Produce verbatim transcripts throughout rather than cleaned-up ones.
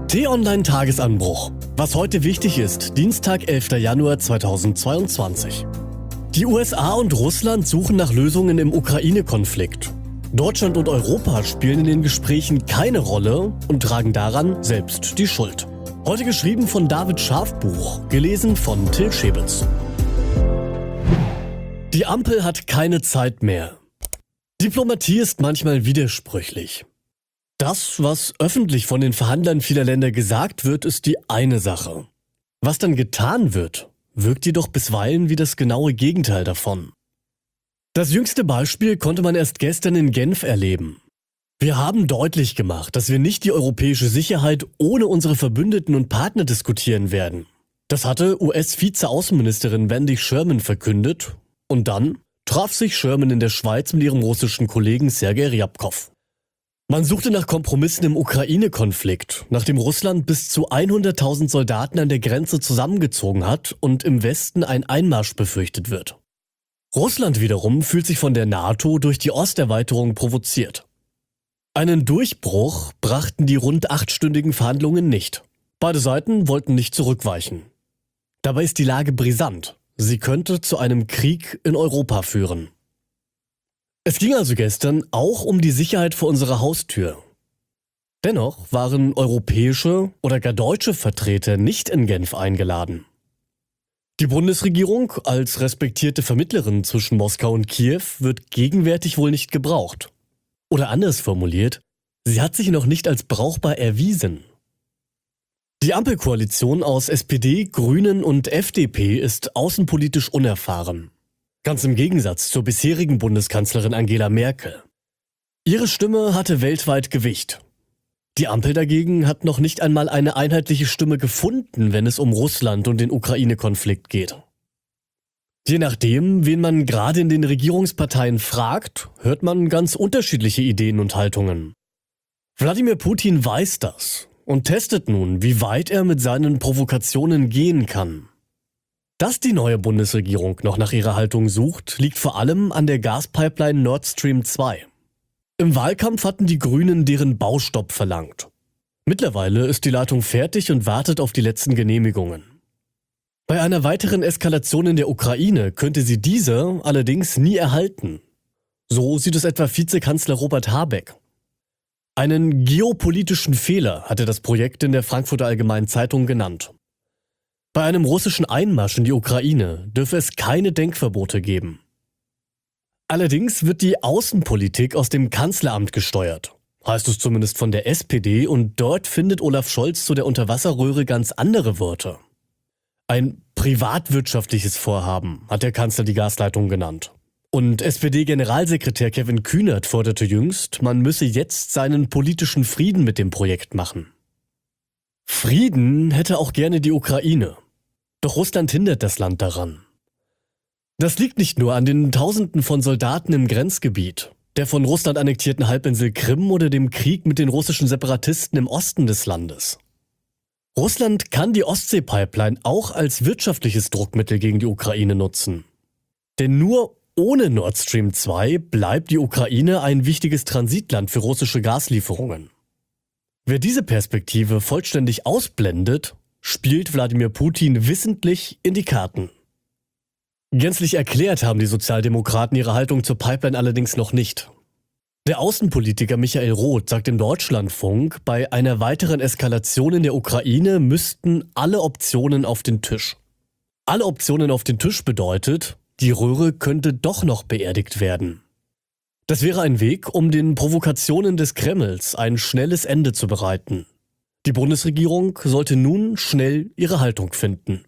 T-Online Tagesanbruch. Was heute wichtig ist, Dienstag, elfter Januar zweitausendzweiundzwanzig. Die U S A und Russland suchen nach Lösungen im Ukraine-Konflikt. Deutschland und Europa spielen in den Gesprächen keine Rolle und tragen daran selbst die Schuld. Heute geschrieben von David Schafbuch, gelesen von Till Schäbitz. Die Ampel hat keine Zeit mehr. Diplomatie ist manchmal widersprüchlich. Das, was öffentlich von den Verhandlern vieler Länder gesagt wird, ist die eine Sache. Was dann getan wird, wirkt jedoch bisweilen wie das genaue Gegenteil davon. Das jüngste Beispiel konnte man erst gestern in Genf erleben. Wir haben deutlich gemacht, dass wir nicht die europäische Sicherheit ohne unsere Verbündeten und Partner diskutieren werden. Das hatte U S-Vize-Außenministerin Wendy Sherman verkündet und dann traf sich Sherman in der Schweiz mit ihrem russischen Kollegen Sergei Ryabkov. Man suchte nach Kompromissen im Ukraine-Konflikt, nachdem Russland bis zu hunderttausend Soldaten an der Grenze zusammengezogen hat und im Westen ein Einmarsch befürchtet wird. Russland wiederum fühlt sich von der NATO durch die Osterweiterung provoziert. Einen Durchbruch brachten die rund achtstündigen Verhandlungen nicht. Beide Seiten wollten nicht zurückweichen. Dabei ist die Lage brisant. Sie könnte zu einem Krieg in Europa führen. Es ging also gestern auch um die Sicherheit vor unserer Haustür. Dennoch waren europäische oder gar deutsche Vertreter nicht in Genf eingeladen. Die Bundesregierung als respektierte Vermittlerin zwischen Moskau und Kiew wird gegenwärtig wohl nicht gebraucht. Oder anders formuliert, sie hat sich noch nicht als brauchbar erwiesen. Die Ampelkoalition aus S P D, Grünen und F D P ist außenpolitisch unerfahren. Ganz im Gegensatz zur bisherigen Bundeskanzlerin Angela Merkel. Ihre Stimme hatte weltweit Gewicht. Die Ampel dagegen hat noch nicht einmal eine einheitliche Stimme gefunden, wenn es um Russland und den Ukraine-Konflikt geht. Je nachdem, wen man gerade in den Regierungsparteien fragt, hört man ganz unterschiedliche Ideen und Haltungen. Wladimir Putin weiß das und testet nun, wie weit er mit seinen Provokationen gehen kann. Dass die neue Bundesregierung noch nach ihrer Haltung sucht, liegt vor allem an der Gaspipeline Nord Stream zwei. Im Wahlkampf hatten die Grünen deren Baustopp verlangt. Mittlerweile ist die Leitung fertig und wartet auf die letzten Genehmigungen. Bei einer weiteren Eskalation in der Ukraine könnte sie diese allerdings nie erhalten. So sieht es etwa Vizekanzler Robert Habeck. Einen geopolitischen Fehler hatte das Projekt in der Frankfurter Allgemeinen Zeitung genannt. Bei einem russischen Einmarsch in die Ukraine dürfe es keine Denkverbote geben. Allerdings wird die Außenpolitik aus dem Kanzleramt gesteuert, heißt es zumindest von der S P D, und dort findet Olaf Scholz zu der Unterwasserröhre ganz andere Worte. Ein privatwirtschaftliches Vorhaben hat der Kanzler die Gasleitung genannt. Und S P D-Generalsekretär Kevin Kühnert forderte jüngst, man müsse jetzt seinen politischen Frieden mit dem Projekt machen. Frieden hätte auch gerne die Ukraine. Doch Russland hindert das Land daran. Das liegt nicht nur an den Tausenden von Soldaten im Grenzgebiet, der von Russland annektierten Halbinsel Krim oder dem Krieg mit den russischen Separatisten im Osten des Landes. Russland kann die Ostsee-Pipeline auch als wirtschaftliches Druckmittel gegen die Ukraine nutzen. Denn nur ohne Nord Stream zwei bleibt die Ukraine ein wichtiges Transitland für russische Gaslieferungen. Wer diese Perspektive vollständig ausblendet, spielt Wladimir Putin wissentlich in die Karten. Gänzlich erklärt haben die Sozialdemokraten ihre Haltung zur Pipeline allerdings noch nicht. Der Außenpolitiker Michael Roth sagt im Deutschlandfunk, bei einer weiteren Eskalation in der Ukraine müssten alle Optionen auf den Tisch. Alle Optionen auf den Tisch bedeutet, die Röhre könnte doch noch beerdigt werden. Das wäre ein Weg, um den Provokationen des Kremls ein schnelles Ende zu bereiten. Die Bundesregierung sollte nun schnell ihre Haltung finden.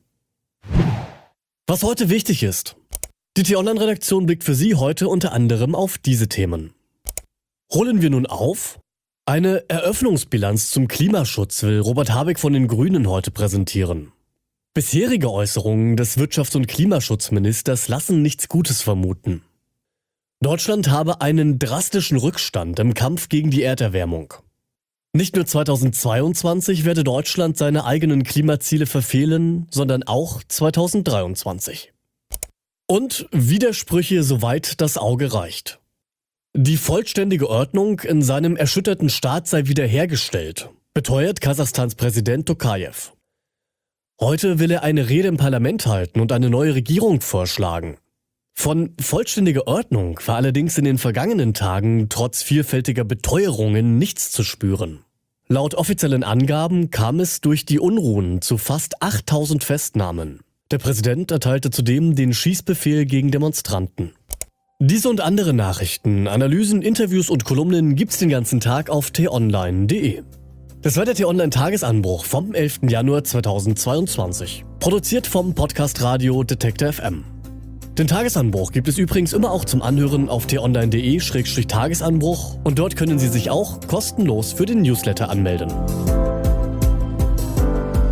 Was heute wichtig ist. Die T-Online-Redaktion blickt für Sie heute unter anderem auf diese Themen. Holen wir nun auf. Eine Eröffnungsbilanz zum Klimaschutz will Robert Habeck von den Grünen heute präsentieren. Bisherige Äußerungen des Wirtschafts- und Klimaschutzministers lassen nichts Gutes vermuten. Deutschland habe einen drastischen Rückstand im Kampf gegen die Erderwärmung. Nicht nur zweitausendzweiundzwanzig werde Deutschland seine eigenen Klimaziele verfehlen, sondern auch zweitausenddreiundzwanzig. Und Widersprüche, soweit das Auge reicht. Die vollständige Ordnung in seinem erschütterten Staat sei wiederhergestellt. beteuert Kasachstans Präsident Tokajew. Heute will er eine Rede im Parlament halten und eine neue Regierung vorschlagen. Von vollständiger Ordnung war allerdings in den vergangenen Tagen trotz vielfältiger Beteuerungen nichts zu spüren. Laut offiziellen Angaben kam es durch die Unruhen zu fast achttausend Festnahmen. Der Präsident erteilte zudem den Schießbefehl gegen Demonstranten. Diese und andere Nachrichten, Analysen, Interviews und Kolumnen gibt's den ganzen Tag auf t online punkt de. Das war der T-Online-Tagesanbruch vom elften Januar zweitausendzweiundzwanzig. Produziert vom Podcast Radio Detektor F M. Den Tagesanbruch gibt es übrigens immer auch zum Anhören auf t online punkt de Schrägstrich Tagesanbruch und dort können Sie sich auch kostenlos für den Newsletter anmelden.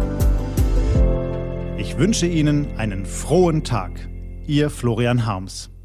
Ich wünsche Ihnen einen frohen Tag. Ihr Florian Harms.